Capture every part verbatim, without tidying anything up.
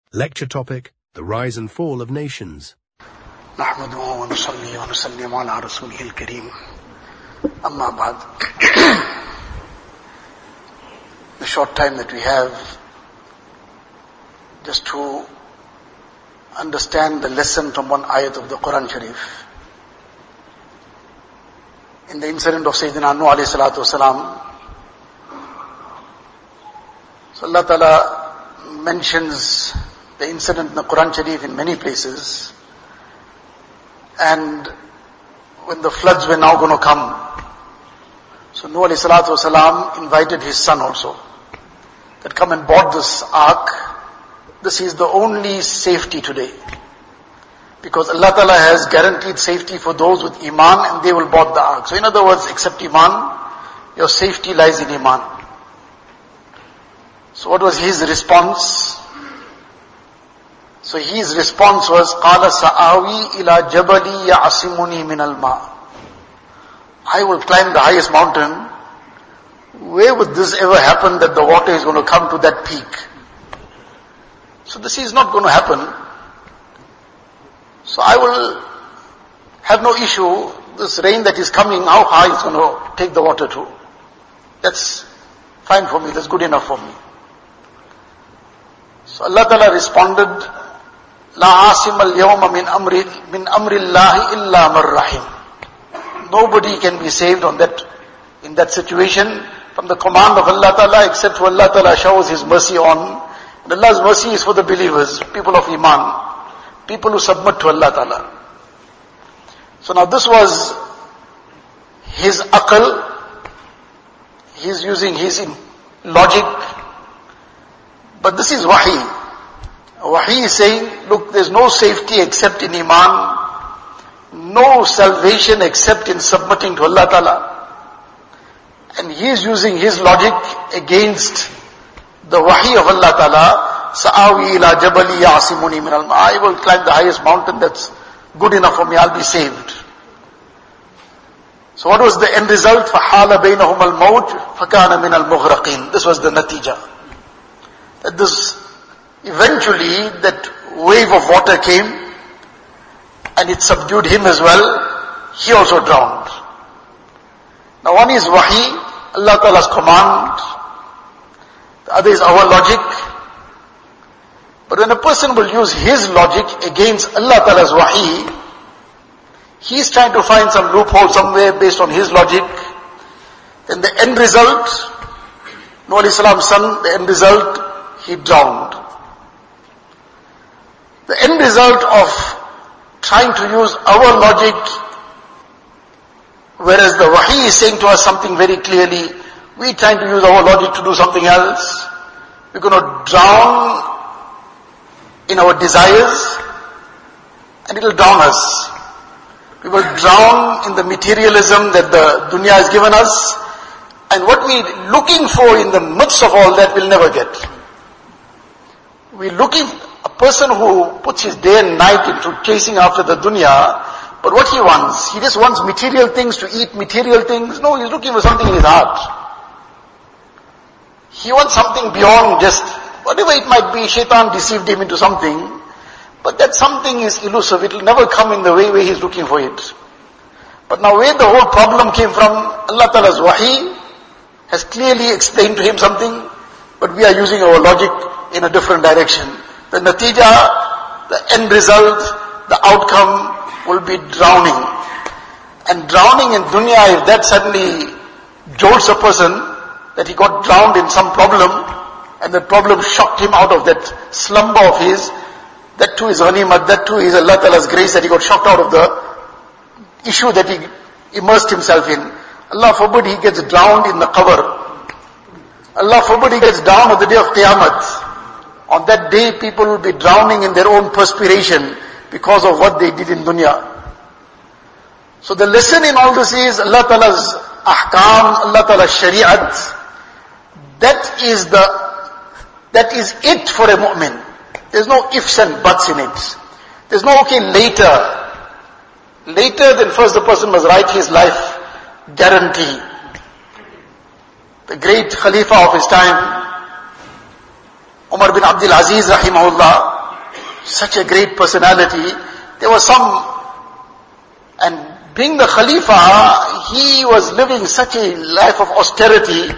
Lecture topic: The Rise and Fall of Nations. نحمده ونصلي ونسلم على رسوله الكريم أما بعد. The short time that we have, just to understand the lesson from one ayat of the Quran Sharif. In the incident of Sayyidina Nuh alayhi salatu wasalam, so Allah Ta'ala mentions the incident in the Quran Sharif in many places. And when the floods were now going to come, so Nuh alayhi salatu wasalam invited his son also, that come and board this ark. This is the only safety today. Because Allah Ta'ala has guaranteed safety for those with Iman, and they will board the ark. So in other words, except Iman, your safety lies in Iman. So what was his response? So his response was, قَالَ سَآوِي إِلَى جَبَلِي يَعْصِمُنِي مِنَ الْمَاءِ. I will climb the highest mountain. Where would this ever happen that the water is going to come to that peak? So this is not going to happen. So I will have no issue. This rain that is coming, how high is going to take the water to? That's fine for me. That's good enough for me. So Allah Ta'ala responded, لا عاصم اليوم من أمر من أمر الله إلا من رحم. Nobody can be saved on that, in that situation from the command of Allah Ta'ala, except who Allah Ta'ala shows His mercy on. And Allah's mercy is for the believers, people of Iman, people who submit to Allah Ta'ala. So now this was his aql. He's using his logic. But this is wahi. Wahi is saying, look, there's no safety except in Iman, no salvation except in submitting to Allah Ta'ala. And he is using his logic against the wahi of Allah Ta'ala. Sa'awi ila jabali ya'asimuni min al-ma. I will climb the highest mountain, that's good enough for me, I'll be saved. So what was the end result? فَحَالَ بَيْنَهُمَ الْمَوْجُ فَكَانَ مِنَ الْمُغْرَقِينَ. This was the natija. That this, eventually, that wave of water came, and it subdued him as well. He also drowned. Now one is wahi, Allah Ta'ala's command. The other is our logic. But when a person will use his logic against Allah Ta'ala's wahi, he's trying to find some loophole somewhere based on his logic. Then the end result, Nuh alayhi salam's son, the end result, he drowned. The end result of trying to use our logic, whereas the wahi is saying to us something very clearly, we trying to use our logic to do something else. We're going to drown in our desires, and it will drown us. We will drown in the materialism that the dunya has given us, and what we're looking for in the midst of all that we'll never get. We're looking, a person who puts his day and night into chasing after the dunya, but what he wants, he just wants material things, to eat material things. No, he's looking for something in his heart. He wants something beyond just, whatever it might be, shaitan deceived him into something, but that something is elusive, it will never come in the way where he's looking for it. But now where the whole problem came from, Allah Ta'ala's wahi has clearly explained to him something, but we are using our logic in a different direction. The natija, the end result, the outcome will be drowning. And drowning in dunya, if that suddenly jolts a person, that he got drowned in some problem, and that problem shocked him out of that slumber of his, that too is ghanimat, that too is Allah Ta'ala's grace, that he got shocked out of the issue that he immersed himself in. Allah forbid he gets drowned in the qabr. Allah forbid he gets down on the day of Qiyamah. On that day, people will be drowning in their own perspiration because of what they did in dunya. So the lesson in all this is Allah Ta'ala's ahkam, Allah Ta'ala's shari'at. That is the, that is it for a mu'min. There's no ifs and buts in it. There's no, okay, later. Later, then first the person must write his life guarantee. The great Khalifa of his time, Umar bin Abdul Aziz rahimahullah, such a great personality. There was some, and being the Khalifa, he was living such a life of austerity,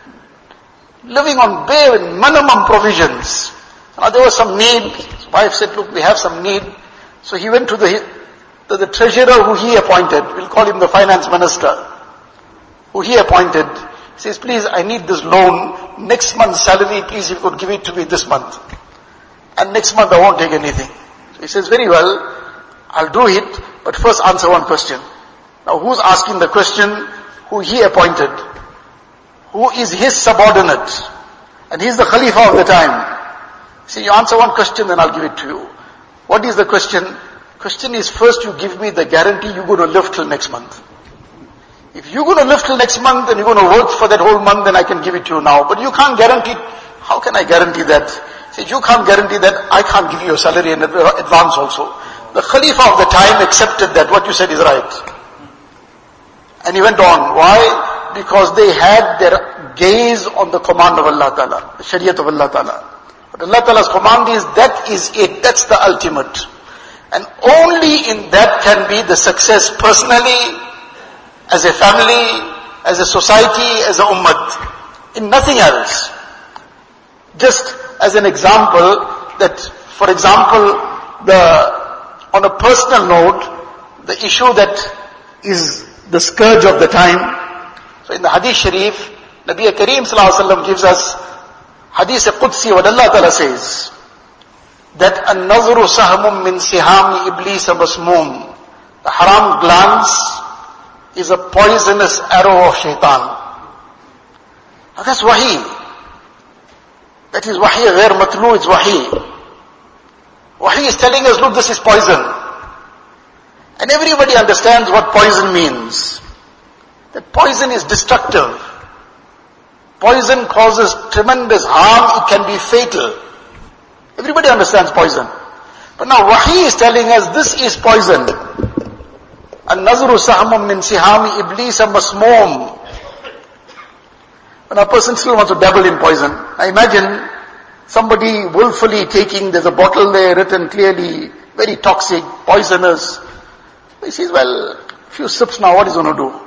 living on bare minimum provisions. Now there was some need. His wife said, look, we have some need. So he went to the, to the treasurer who he appointed. We'll call him the finance minister, who he appointed. He says, please, I need this loan. Next month's salary, please, if you could give it to me this month. And next month I won't take anything. So he says, very well, I'll do it, but first answer one question. Now who's asking the question? Who he appointed. Who is his subordinate. And he's the Khalifa of the time. See, you answer one question, then I'll give it to you. What is the question? Question is, first you give me the guarantee you're going to live till next month. If you're going to live till next month and you're going to work for that whole month, then I can give it to you now. But you can't guarantee. How can I guarantee that? He said, you can't guarantee that. I can't give you a salary in advance also. The Khalifa of the time accepted that. What you said is right. And he went on. Why? Because they had their gaze on the command of Allah Ta'ala, the Shariat of Allah Ta'ala. But Allah Ta'ala's command is, that is it. That's the ultimate. And only in that can be the success personally, as a family, as a society, as a ummah. In nothing else. Just as an example, that, for example, the, on a personal note, the issue that is the scourge of the time. So in the Hadith Sharif, Nabi Kareem Sallallahu Alaihi Wasallam gives us Hadith Qudsi, what Allah Ta'ala says, that an-nazru sahmun min sihami iblis masmoom. The haram glance is a poisonous arrow of shaitan. Now that's wahi. That is wahi, ghair matlu, it's wahi. Wahi is telling us, look, this is poison. And everybody understands what poison means. That poison is destructive. Poison causes tremendous harm, it can be fatal. Everybody understands poison. But now wahi is telling us, this is poison. An-nazru sahmun min sihami iblis masmoom. When a person still wants to dabble in poison, I imagine somebody willfully taking, there's a bottle there written clearly, very toxic, poisonous. He says, well, a few sips now, what is he going to do?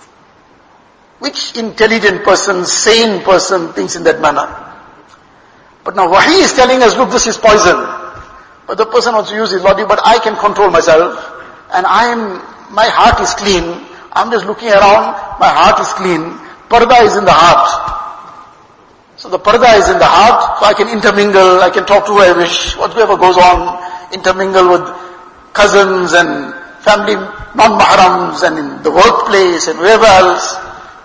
Which intelligent person, sane person thinks in that manner? But now wahi is telling us, look, this is poison. But the person wants to use his logic, but I can control myself. And I am, my heart is clean. I'm just looking around, my heart is clean. Parda is in the heart. So the parda is in the heart, so I can intermingle, I can talk to who I wish, whatever goes on, intermingle with cousins and family non-mahrams and in the workplace and wherever else.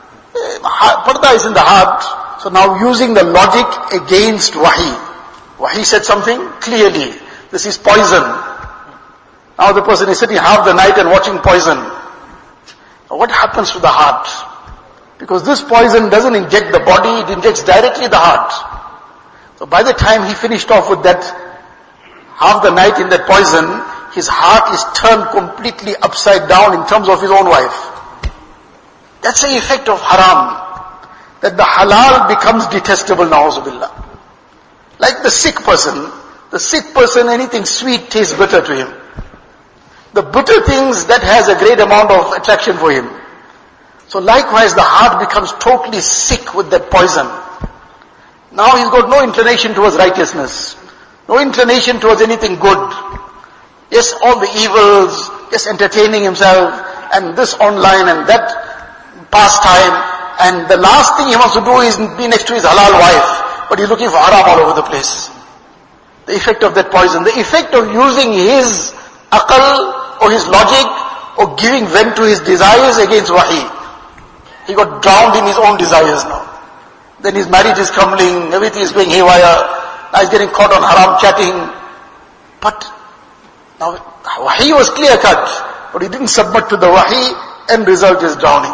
Parda is in the heart. So now using the logic against wahi. Wahi said something clearly. This is poison. Now the person is sitting half the night and watching poison. Now what happens to the heart? Because this poison doesn't inject the body, it injects directly the heart. So by the time he finished off with that, half the night in that poison, his heart is turned completely upside down in terms of his own wife. That's the effect of haram. That the halal becomes detestable, na'uzubillah. Like the sick person, the sick person, anything sweet tastes bitter to him. The bitter things, that has a great amount of attraction for him. So likewise the heart becomes totally sick with that poison. Now he's got no inclination towards righteousness. No inclination towards anything good. Yes, all the evils, yes, entertaining himself, and this online and that pastime, and the last thing he wants to do is be next to his halal wife, but he's looking for haram all over the place. The effect of that poison, the effect of using his aql or his logic or giving vent to his desires against wahi. He got drowned in his own desires now. Then his marriage is crumbling, everything is going haywire, now he's getting caught on haram chatting. But now wahi was clear cut, but he didn't submit to the wahi, end result is drowning.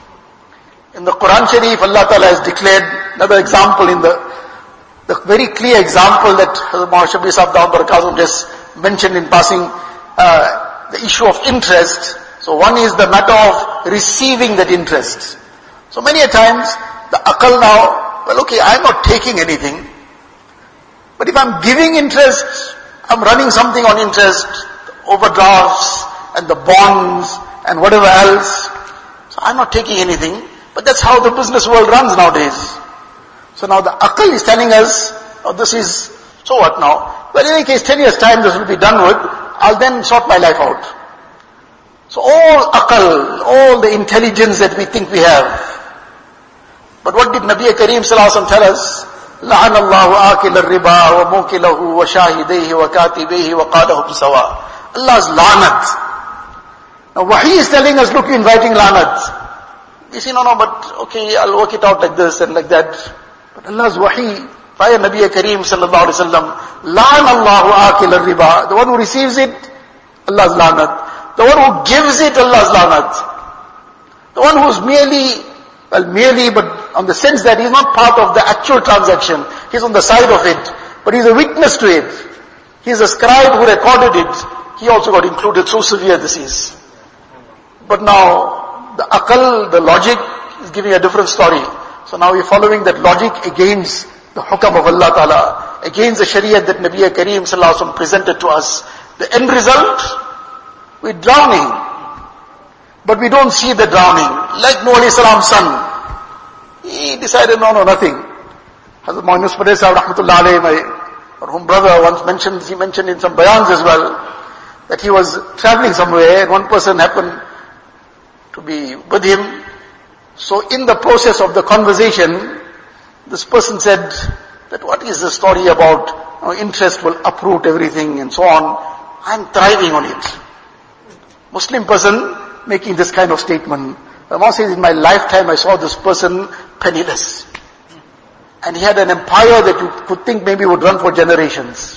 In the Quran Sharif, Allah Ta'ala has declared another example in the, the very clear example that Hazrat Shabir Sahib Dawud Barakazum just mentioned in passing, uh, the issue of interest. So one is the matter of receiving that interest. So many a times, the aqal now, well okay, I'm not taking anything, but if I'm giving interest, I'm running something on interest, overdrafts, and the bonds, and whatever else. So I'm not taking anything. But that's how the business world runs nowadays. So now the aql is telling us, oh, this is, so what now? Well, in any case, ten years time this will be done with. I'll then sort my life out. So all aql, all the intelligence that we think we have. But what did Nabi Kareem Sallallahu Alaihi Wasallam tell us? لَعَنَ اللَّهُ آكِلَ الرِّبَا وَمُوكِلَهُ وَشَاهِدَيْهِ وَكَاتِبَيْهِ وَقَادَهُ بِسَوَاءٍ. Allah's la'nat. Now Wahi is telling us, look, you're inviting la'nat. You see, no, no, but okay, I'll work it out like this and like that. But Allah's wahi, via Nabi Kareem sallallahu alaihi wasallam, la'an Allahu akil al-riba. The one who receives it, Allah's la'nat. The one who gives it, Allah's la'nat. The one who's merely, well, merely, but on the sense that he's not part of the actual transaction. He's on the side of it. But he's a witness to it. He's a scribe who recorded it. He also got included. So severe this is. But now, the aql, the logic is giving a different story. So now we're following that logic against the hukam of Allah Ta'ala, against the Shariah that Nabi Kareem Sallallahu Alaihi Wasallam presented to us. The end result, we're drowning. But we don't see the drowning. Like Nuh alayhi salam's son. He decided, no, no, nothing. Hazrat Muhammad Yusuf Padhe Sahib Rahmatullah Alayhi, my marhum brother once mentioned, he mentioned in some bayans as well, that he was traveling somewhere and one person happened to be with him. So in the process of the conversation, this person said that what is the story about, you know, interest will uproot everything and so on. I'm thriving on it. Muslim person making this kind of statement. The Imam says, in my lifetime I saw this person penniless. And he had an empire that you could think maybe would run for generations.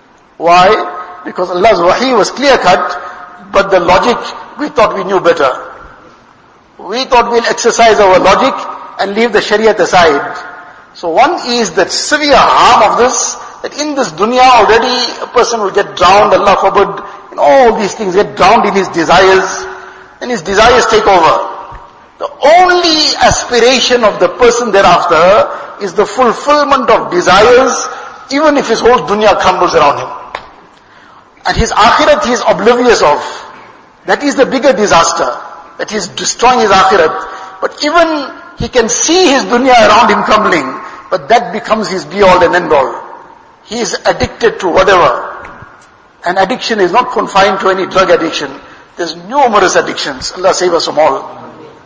Why? Because Allah's wahi was clear cut, but the logic, we thought we knew better. We thought we'll exercise our logic and leave the Shariat aside. So one is that severe harm of this, that in this dunya already a person will get drowned, Allah forbid, in all these things, get drowned in his desires, and his desires take over. The only aspiration of the person thereafter is the fulfillment of desires, even if his whole dunya crumbles around him. And his akhirat he is oblivious of. That is the bigger disaster. That he's destroying his akhirat. But even he can see his dunya around him crumbling, but that becomes his be-all and end-all. He is addicted to whatever. And addiction is not confined to any drug addiction. There's numerous addictions. Allah save us from all.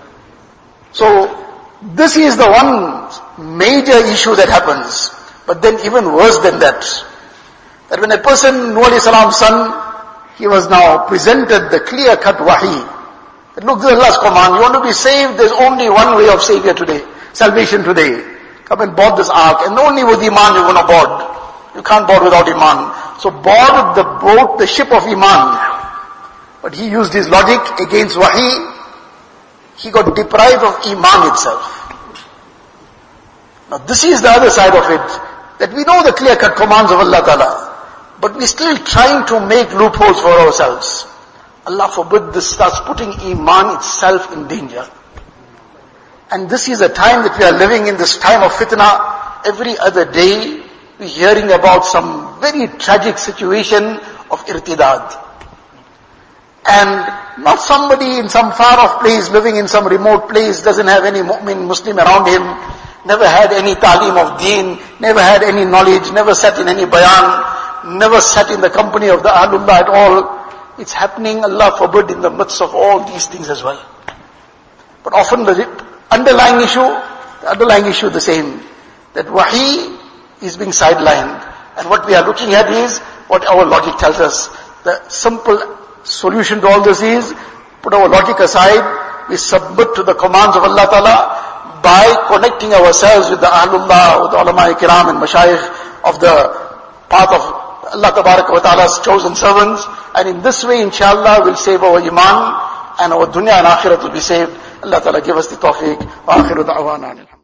So, this is the one major issue that happens. But then even worse than that, that when a person, Nuh alayhi salam's son, he was now presented the clear-cut wahi. That look, this is Allah's command. You want to be saved, there's only one way of savior today, salvation today. Come and board this ark, and only with Iman you're going to board. You can't board without Iman. So board the boat, the ship of Iman. But he used his logic against wahi. He got deprived of Iman itself. Now this is the other side of it, that we know the clear-cut commands of Allah Ta'ala, but we're still trying to make loopholes for ourselves. Allah forbid this starts putting Iman itself in danger. And this is a time that we are living in, this time of fitna. Every other day, we're hearing about some very tragic situation of irtidad. And not somebody in some far-off place, living in some remote place, doesn't have any mu'min, Muslim around him, never had any ta'lim of deen, never had any knowledge, never sat in any bayan, never sat in the company of the Ahlullah at all. It's happening, Allah forbid, in the midst of all these things as well. But often the underlying issue, the underlying issue the same, that wahi is being sidelined. And what we are looking at is what our logic tells us. The simple solution to all this is, put our logic aside, we submit to the commands of Allah Ta'ala by connecting ourselves with the Ahlullah, with the ulama kiram and mashayikh of the path of Allah Tabaraka wa Ta'ala's chosen servants. And in this way, inshallah, we'll save our iman and our dunya and akhirat will be saved. Allah Ta'ala give us the tawfiq. Wa akhiru da'wana.